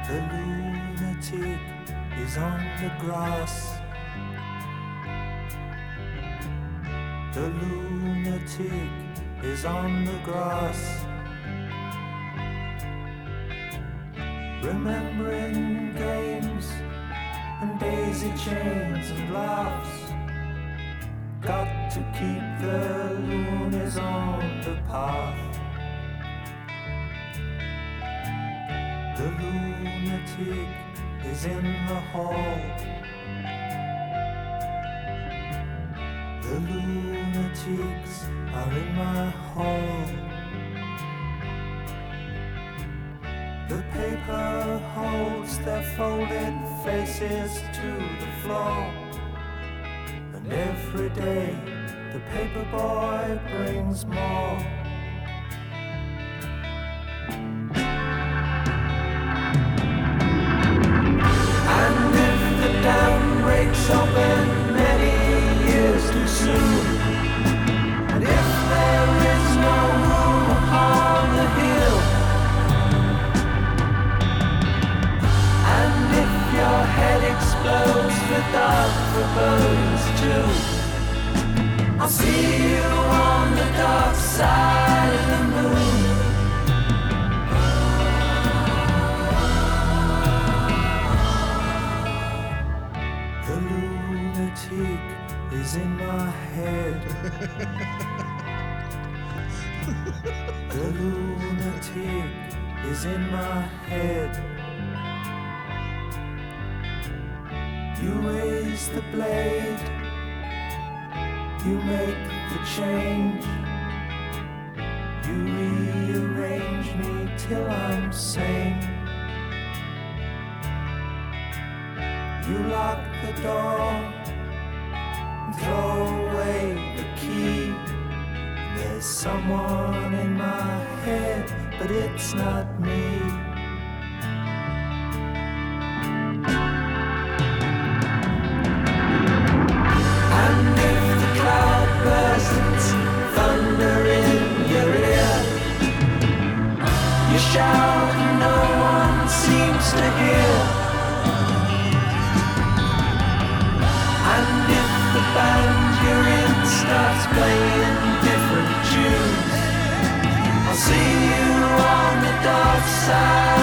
The lunatic is on the grass. The lunatic is on the grass. Remembering games and daisy chains and laughs. Got to keep the loonies on the path. The lunatic is in the hall. The lunatics are in my hall. The paper holds their folded faces to the floor. And every day the paper boy brings more. And if the dam breaks open many years too soon, and if there is no room upon the hill, and if your head explodes with dark forebodings too, I'll see you on the dark side of the moon. The lunatic is in my head. The lunatic is in my head. You raise the blade, you make the change, you rearrange me till I'm sane. You lock the door and throw away the key. There's someone in my head, but it's not me. And if the cloud bursts, thunder in your ear, you shout and no one seems to hear. And if the band you're in starts playing different tunes, I'll see you on the dark side.